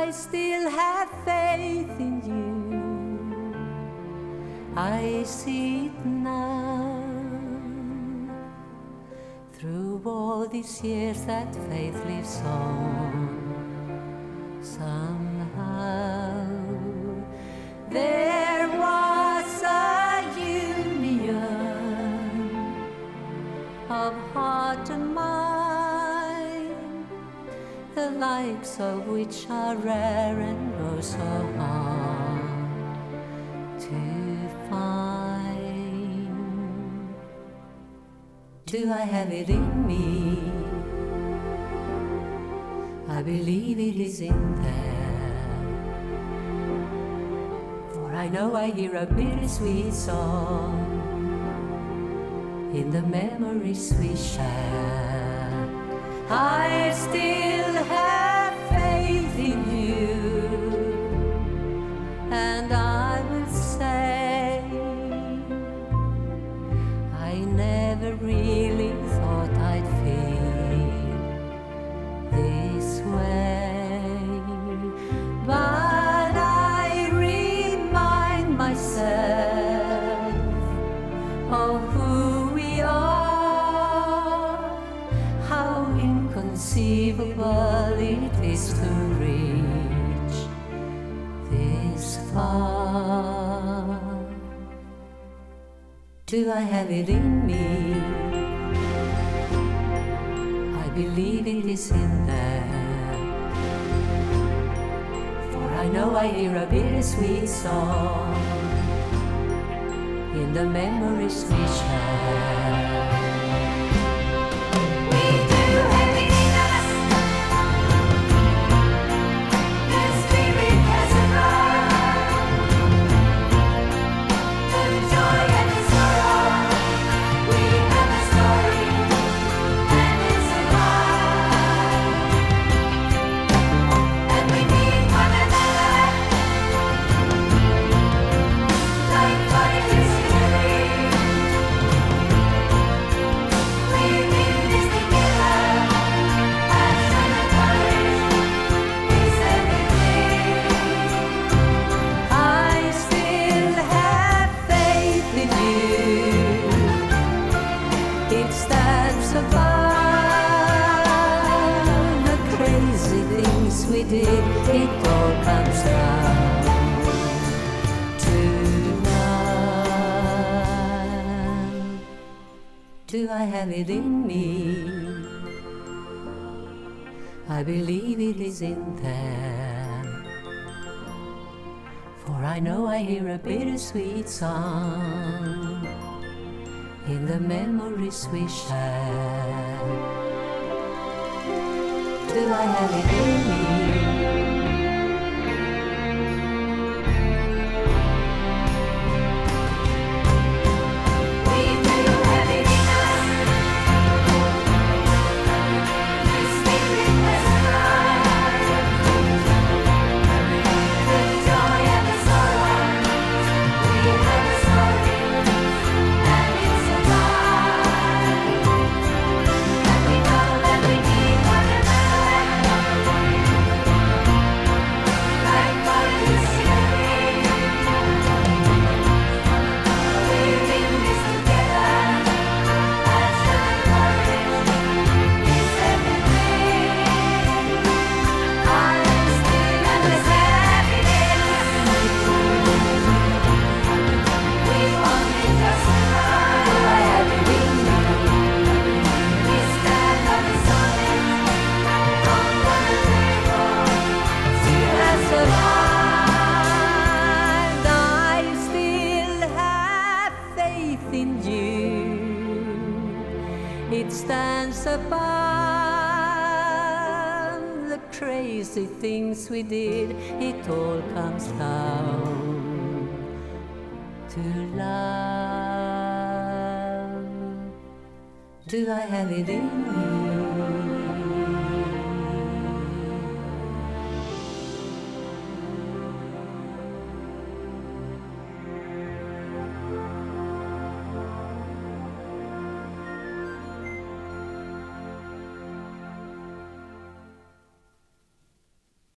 I still have faith in you. I see it now. Through all these years that faith lives on. Somehow there was a union of heart and mind, the likes of which are rare and oh so hard to find. Do I have it in me? I believe it is in there, for I know I hear a bittersweet song in the memories we share. I still have faith in you, and I will say I never really thought I'd feel this way, but I remind myself of who we are, how inconceivable it is to reach this far. Do I have it in me? I believe it is in there, for I know I hear a bittersweet song in the memories we share. We do have it in us. The spirit has arrived. The joy and the sorrow. We have a story, and it's alive. And we need one another, like fire is in the rain. We're in this together. Passion and courage is everything. I still have faith in you. It stands above the crazy things we did. It all comes down to love. Do I have it in me? I believe it is in there, for I know I hear a bittersweet song in the memories we share. Do I have it in me? We do have it in us. The spirit has arrived. The joy and the sorrow. We have a story, and it's alive. And we know that we need one another, like fire is in the rain. We're in this together. Passion and courage is everything. I still have the happiness. We only just arrived. Do I have it in me? We stand on the solid, on the table. Still has survived. I still have faith in you. It stands above the crazy things we did. It all comes down to love. Do I have it in me?